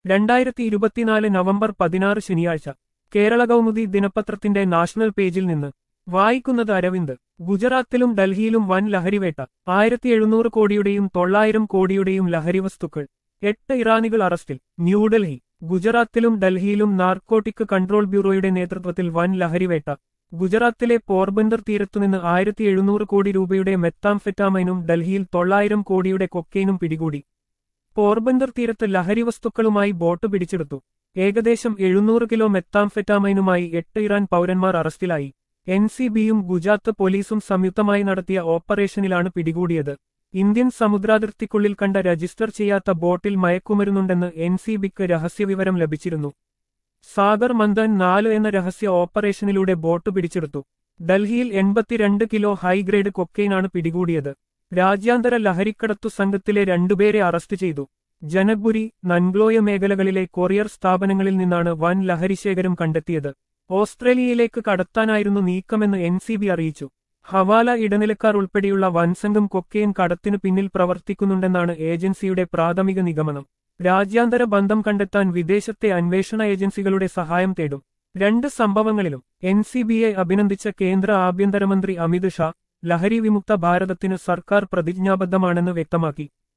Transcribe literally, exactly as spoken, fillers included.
രണ്ടായിരത്തി ഇരുപത്തിനാല് നവംബർ പതിനാറ് ശനിയാഴ്ച കേരള കൗമുദി ദിനപത്രത്തിന്റെ നാഷണൽ പേജിൽ നിന്ന് വായിക്കുന്നത് അരവിന്ദ്. ഗുജറാത്തിലും ഡൽഹിയിലും വൻ ലഹരിവേട്ട. ആയിരത്തി എഴുന്നൂറ് കോടിയുടെയും തൊള്ളായിരം കോടിയുടെയും ലഹരിവസ്തുക്കൾ. എട്ട് ഇറാനികൾ അറസ്റ്റിൽ. ന്യൂഡൽഹി. ഗുജറാത്തിലും ഡൽഹിയിലും നാർക്കോട്ടിക് കൺട്രോൾ ബ്യൂറോയുടെ നേതൃത്വത്തിൽ വൻ ലഹരിവേട്ട. ഗുജറാത്തിലെ പോർബന്ദർ തീരത്തുനിന്ന് ആയിരത്തി എഴുന്നൂറ് കോടി രൂപയുടെ മെത്താംഫെറ്റാമൈനും ഡൽഹിയിൽ തൊള്ളായിരം കോടിയുടെ കൊക്കൈനും പിടികൂടി. പോർബന്ദർ തീരത്ത് ലഹരിവസ്തുക്കളുമായി ബോട്ട് പിടിച്ചെടുത്തു. ഏകദേശം എഴുന്നൂറ് കിലോ മെത്താംഫെറ്റാമൈനുമായി എട്ട് ഇറാൻ പൗരന്മാർ അറസ്റ്റിലായി. എൻ സി ബിയും ഗുജറാത്ത് പോലീസും സംയുക്തമായി നടത്തിയ ഓപ്പറേഷനിലാണ് പിടികൂടിയത്. ഇന്ത്യൻ സമുദ്രാതിർത്തിക്കുള്ളിൽ കണ്ട രജിസ്റ്റർ ചെയ്യാത്ത ബോട്ടിൽ മയക്കുമരുന്നുണ്ടെന്ന് എൻ സി ബിക്ക് രഹസ്യവിവരം ലഭിച്ചിരുന്നു. സാഗർ മന്ദൻ നാല് എന്ന രഹസ്യ ഓപ്പറേഷനിലൂടെ ബോട്ട് പിടിച്ചെടുത്തു. ഡൽഹിയിൽ എൺപത്തിരണ്ട് കിലോ ഹൈഗ്രേഡ് കൊക്കൈനാണ് പിടികൂടിയത്. രാജ്യാന്തര ലഹരിക്കടത്തു സംഘത്തിലെ രണ്ടുപേരെ അറസ്റ്റ് ചെയ്തു. ജനക്പുരി, നൻഗ്ലോയ മേഖലകളിലെ കൊറിയർ സ്ഥാപനങ്ങളിൽ നിന്നാണ് വൻ ലഹരിശേഖരം കണ്ടെത്തിയത്. ഓസ്ട്രേലിയയിലേക്ക് കടത്താനായിരുന്നു നീക്കമെന്ന് എൻ സി ബി അറിയിച്ചു. ഹവാല ഇടനിലക്കാർ ഉൾപ്പെടെയുള്ള വൻസംഘം കൊക്കൈൻ കടത്തിനു പിന്നിൽ പ്രവർത്തിക്കുന്നുണ്ടെന്നാണ് ഏജൻസിയുടെ പ്രാഥമിക നിഗമനം. രാജ്യാന്തര ബന്ധം കണ്ടെത്താൻ വിദേശത്തെ അന്വേഷണ ഏജൻസികളുടെ സഹായം തേടും. രണ്ട് സംഭവങ്ങളിലും എൻ സി ബിയെ അഭിനന്ദിച്ച കേന്ദ്ര ആഭ്യന്തരമന്ത്രി അമിത് ഷാ, ലഹരി വിമുക്ത ഭാരതത്തിന് സർക്കാർ പ്രതിജ്ഞാബദ്ധമാണെന്ന് വ്യക്തമാക്കി.